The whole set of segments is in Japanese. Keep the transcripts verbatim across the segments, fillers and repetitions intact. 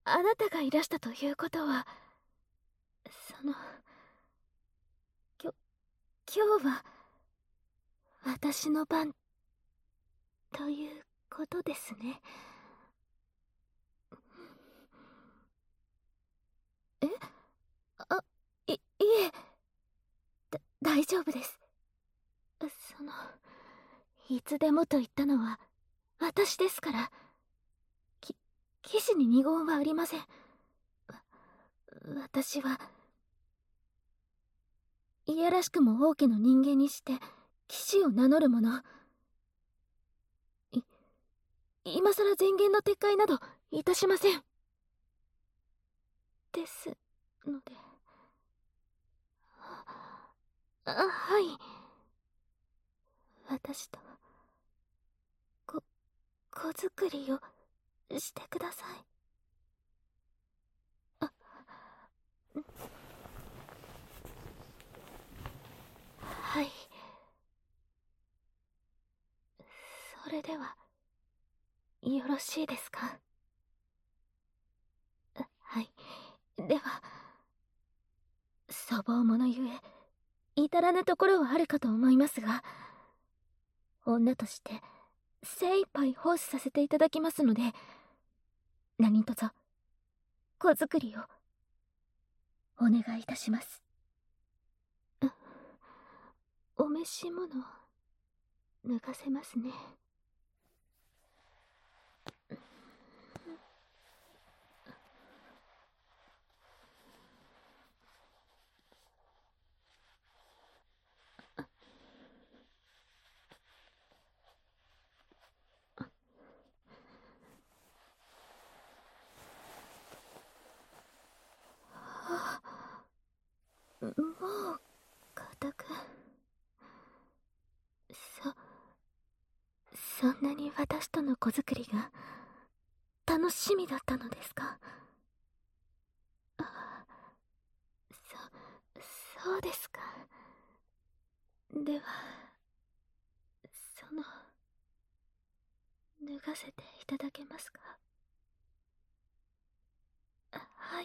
あなたがいらしたということは、その、きょ、今日は、私の番、ということですね。えあ、い、いえ、だ、大丈夫です。その、いつでもと言ったのは、私ですから。き、騎士に二言はありません。わ、私は、いやらしくも王家の人間にして、騎士を名乗る者。い、今さら前言の撤回など、いたしません。ですので。あ、はい。私と、こ、子作りをしてください。あ、はい。それでは、よろしいですか？はい。では、粗暴者ゆえ、至らぬところはあるかと思いますが、女として精一杯奉仕させていただきますので、何卒子作りをお願いいたします。お召し物脱がせますね。もう固く、そそんなに私との子作りが楽しみだったのですか？あ、そそうですか。では、その脱がせていただけますか？あ、はい。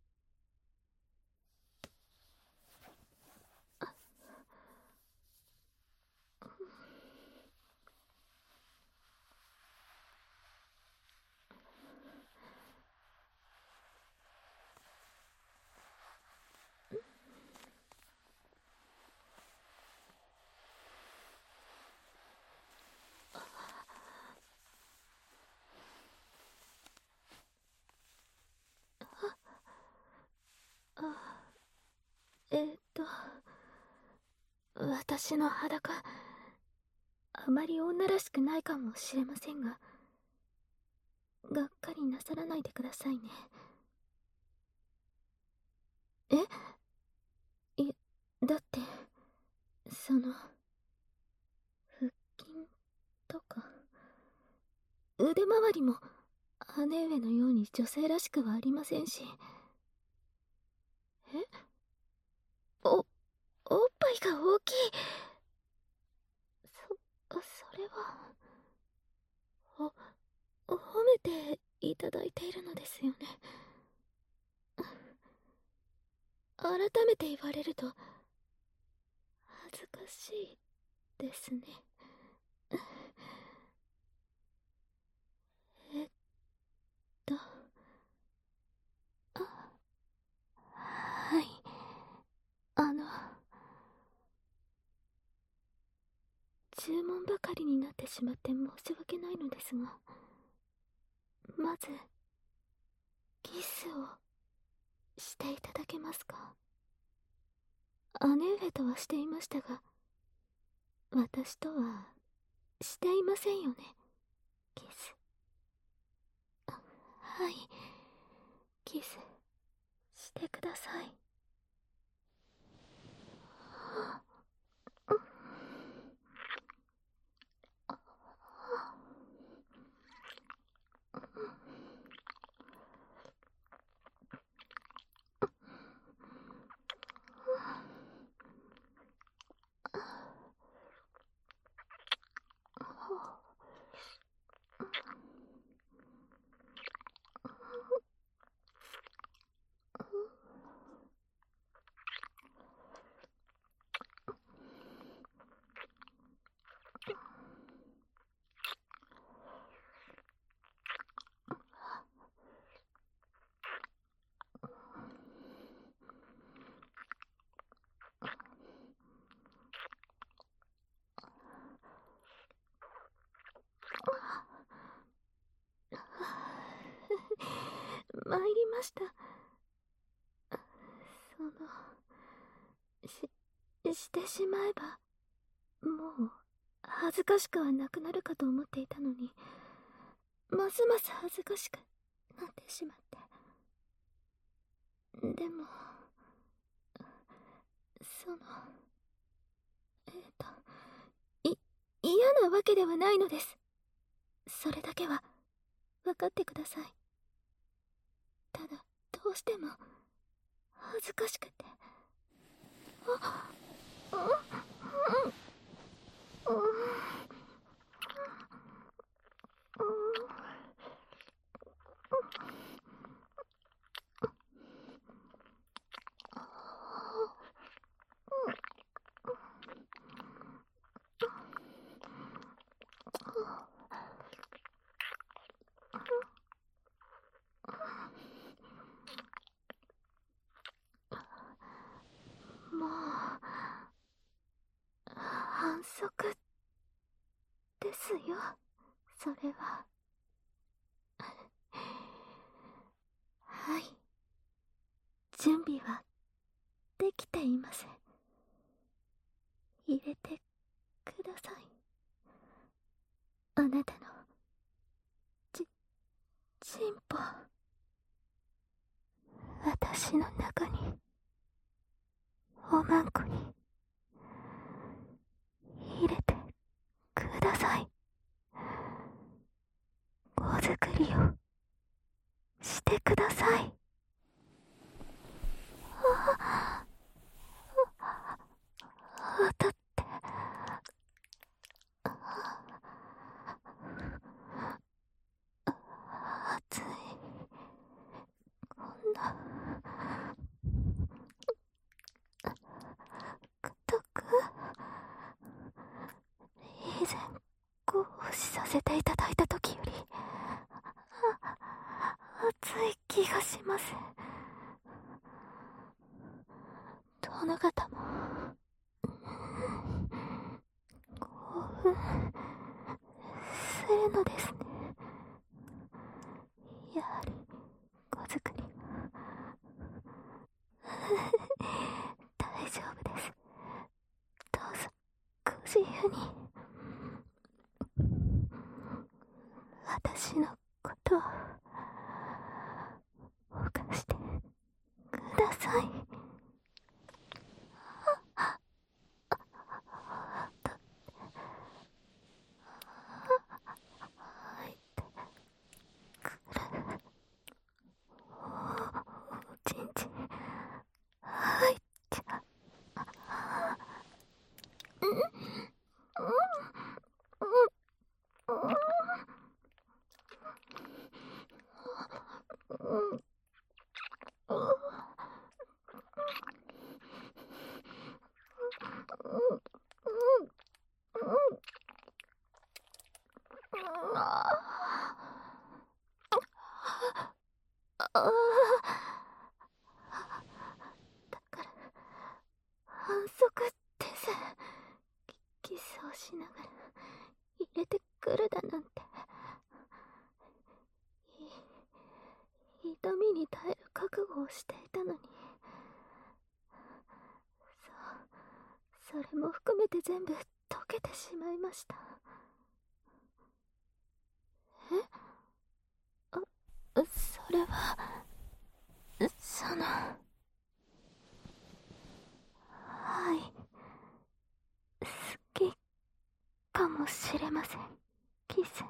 あ、えーっと私の裸、あまり女らしくないかもしれませんが、がっかりなさらないでくださいね。え、い、だってその腹筋とか腕周りも姉上のように女性らしくはありませんし。え、お、おっぱいが大きい。そ、それは、お、褒めていただいているのですよね。改めて言われると恥ずかしいですね。えっと、あ、はい。あの、注文ばかりになってしまって申し訳ないのですが、まずキスをしていただけますか？姉上とはしていましたが、私とはしていませんよね、キス。あ、はい、キスしてください。 りました。その、し、してしまえば、もう、恥ずかしくはなくなるかと思っていたのに、ますます恥ずかしくなってしまって。でも、その、えっと、い、嫌なわけではないのです。それだけは、分かってください。ただ、どうしても、恥ずかしくて。あ、うん、うん、うん、うん、もう、反則ですよ、それは。はい。準備はできています。入れてください。あなたの、ち、チンポ。私の中に、おまんこに、入れてください。子作りをしてください。あ、当たって、熱い。こんな、固く、以前、ご奉仕させていただいた時より、熱い気がします。殿方も、興奮するのですね。やはり子作りは大丈夫です。どうぞご自由に。私のことを犯してください。入ってくる。おちんちん入っちゃう。うんうんうんうんうんだから反則です。キスをしながら入れてくるだなんて。い痛みに耐える覚悟をしていたのに。そう、それも含めて全部溶けてしまいました。え？あ、それは、その、はい、好きかもしれません。キス。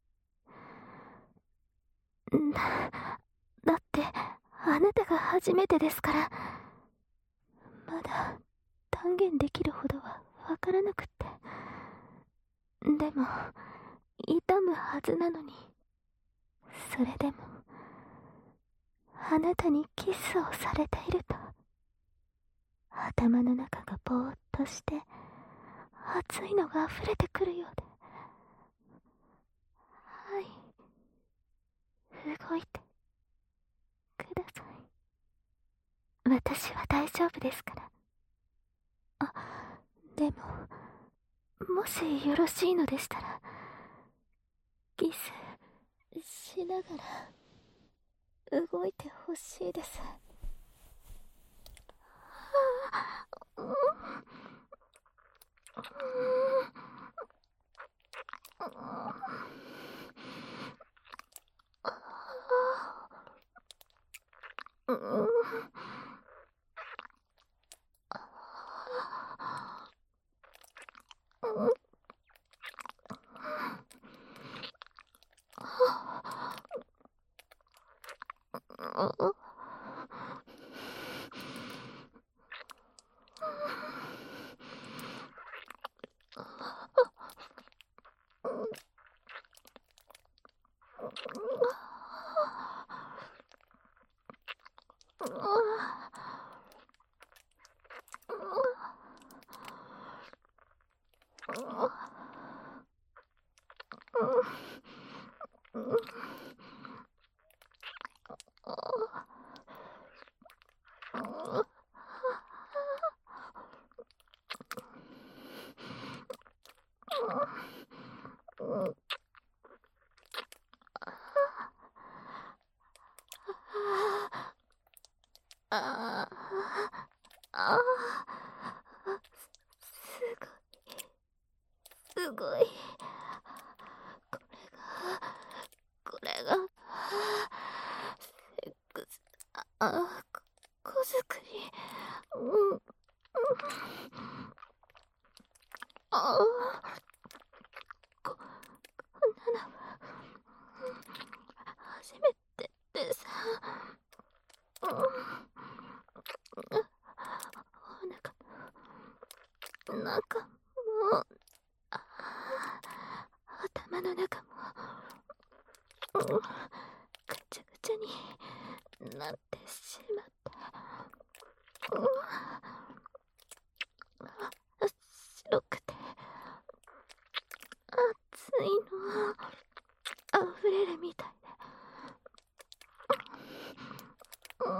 だ、だってあなたが初めてですから、まだ断言できるほどはわからなくって。でも痛むはずなのに、それでもあなたにキスをされていると、頭の中がぼーっとして熱いのが溢れてくるようで。はい、動いてください。私は大丈夫ですから。あ、でももしよろしいのでしたら、キスしながら動いてほしいです。ああ、すごい、すごい。これが、これが、セックス、あ、子作り。うん、ああ、こ、こんなの、初めてでさ、うん、お腹、中も、あ、頭の中も、うん、ぐちゃぐちゃになってしまった。うん、白くて熱いの溢れるみたいで、うん、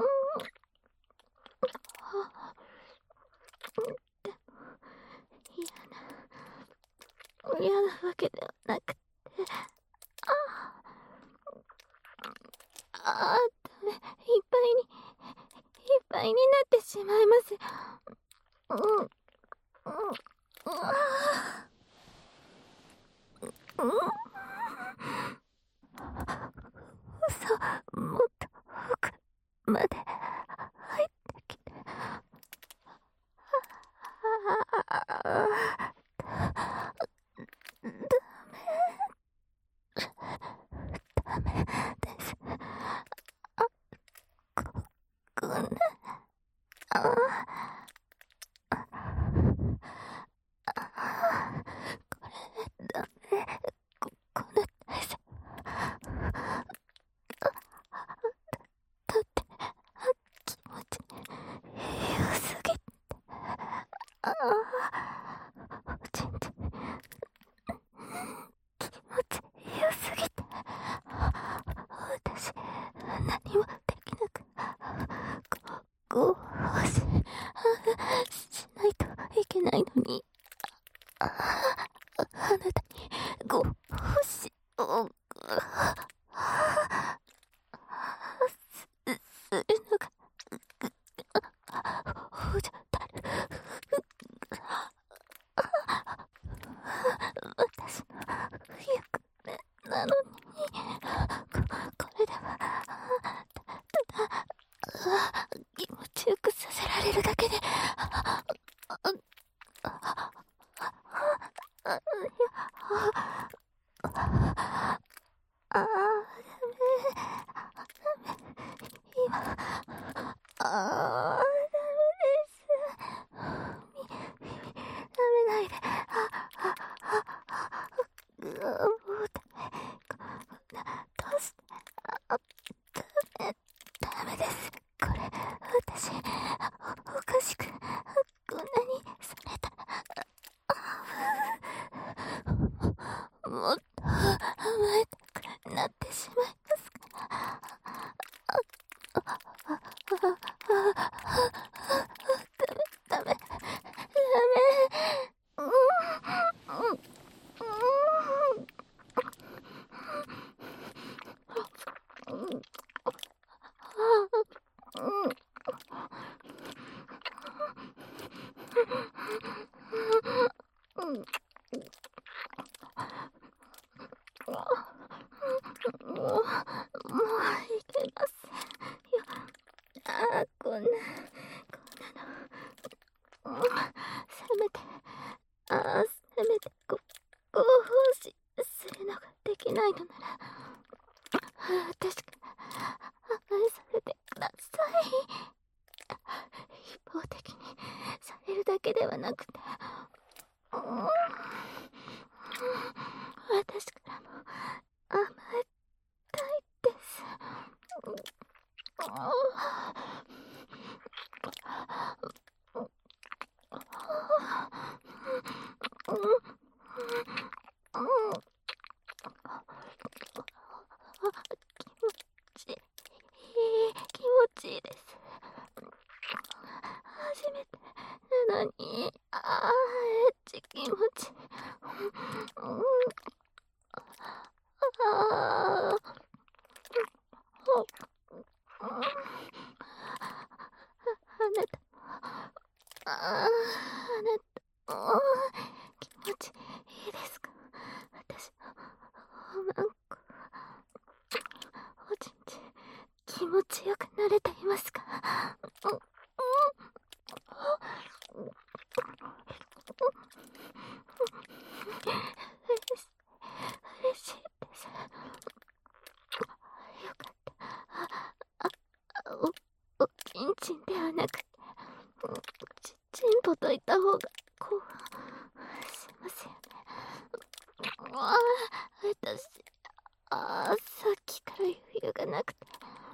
でも嫌な嫌なわけではなくて、ああ、ああ、ダメ、いっぱいにいっぱいになってしまいます。うん、うん、ああ、うん、嘘、もっと奥まで入ってきて、ああ、ダメです。あ、こんな、ああ、あ、これダメ、こ、こんな大丈夫。だって、気持ち良すぎて、ああ、おちんちん、気持ち良すぎて、私、何もできなく、ご、ご、し、しないといけないのに、あ、あなたに、ご、し、を、す、するのが、ほじゃたる。私の役目なのに、こ、これでは、ただ、気持ちよくさせられるだけで、あ、あ、あ、あ、いや、あ、あ、ダメ、ダメ、今、あ、ダメです。み、み、ダメないで、あ、あ、あ、あ、うわ、もうダメ、こんな、どうして、あ、ダメ、ダメです。これ、私、お、おかしく、こんなにされたら、もっと甘えたくなってしまいますから。あ、あ、あ、あ、あ、ダメ、ダメ、ダメ。うん、うん、うん。うん、 もう、もういけませんよ。ああ、こんな、こんなの、せめて、ああ、せめてご、ご奉仕するのができないのなら、私から愛されてください。一方的にされるだけではなくて、私からも甘えたいです。気持ちいい、気持ちいいです。初めてなのに、ああ、エッチ気持ち。ああ、あなた、ああ、あなた、気持ちいいですか？私のおまんこ、おちんちん、気持ちよくなれていますか？嬉しいです。よかった。あ、あ、お、おちんちんではなくて、ち、ちんぽと言った方が、こう、しますよね。ああ、私、ああ、さっきから余裕がなくて。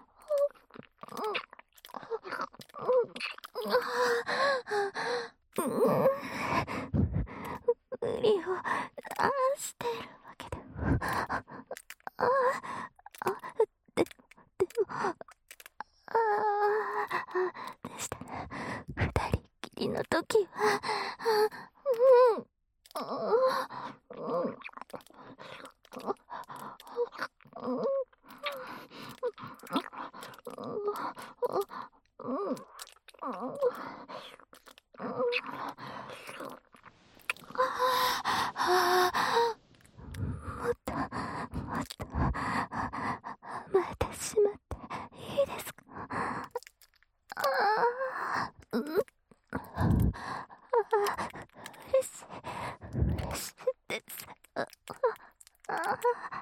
無理をあしているわけでも、ああ、で、でも、ああ、でしたら、二人きりの時は、うん、うん、うん、もっと、もっと、甘えてしまっていいですか？ああ、うん、ああ、嬉しい、嬉しいです。ああ、ああ、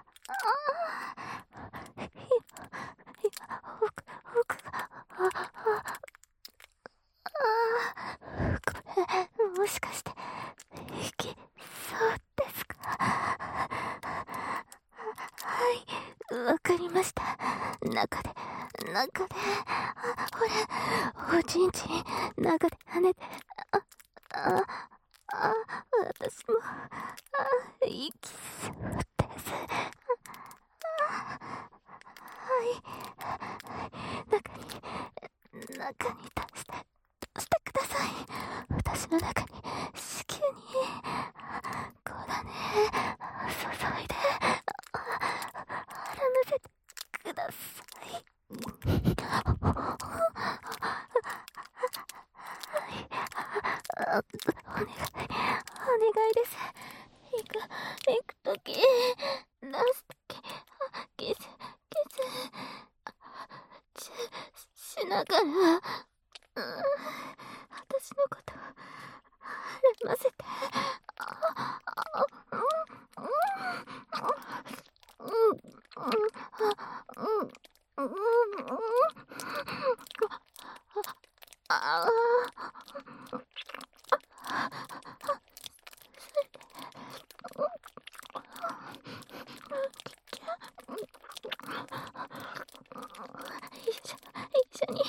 今、今、僕、僕が、ああ、ああ、これ、もしかして、いきそうですか？はい、わかりました。中で、中で、あ、ほら、おちんちん、中で跳ねて、あ、あ、あ、私も、あ、いきそうです。はい、中に、中に出して、出してください。私の中に、子宮に、こうだね、注いで、あ、絡ませてください。はい、あ、お願い、お願いです。行く、行くとき、出すとき、キス、キス、チュしながら、うん、私のこと絡ませて、あ、あ、うん、うん、うん、うん、うん、うん、うん、ああ、一緒、一緒に、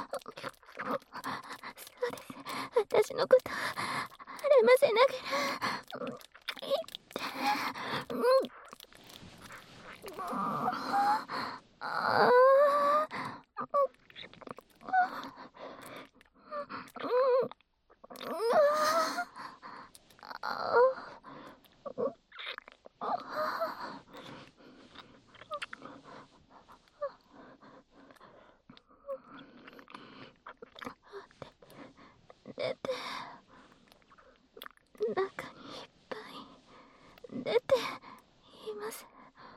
そうです。私のこと絡ませながら、うん、いって、うん、ああ、うん、うん、ああ、出て、中にいっぱい出ています。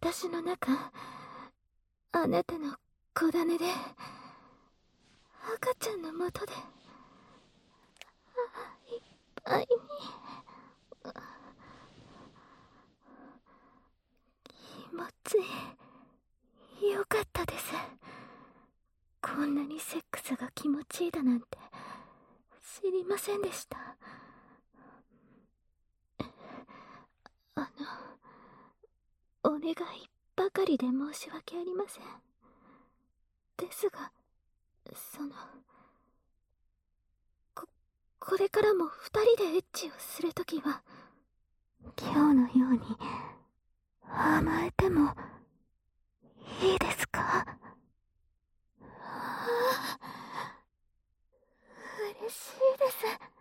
私の中、あなたの子種で、赤ちゃんのもとで、いっぱいに。気持ちよかったです。こんなにセックスが気持ちいいだなんて知りませんでした。あの、お願いばかりで申し訳ありません。ですが、その、こ、これからも二人でエッチをするときは、今日のように甘えてもいいですか？嬉しいです。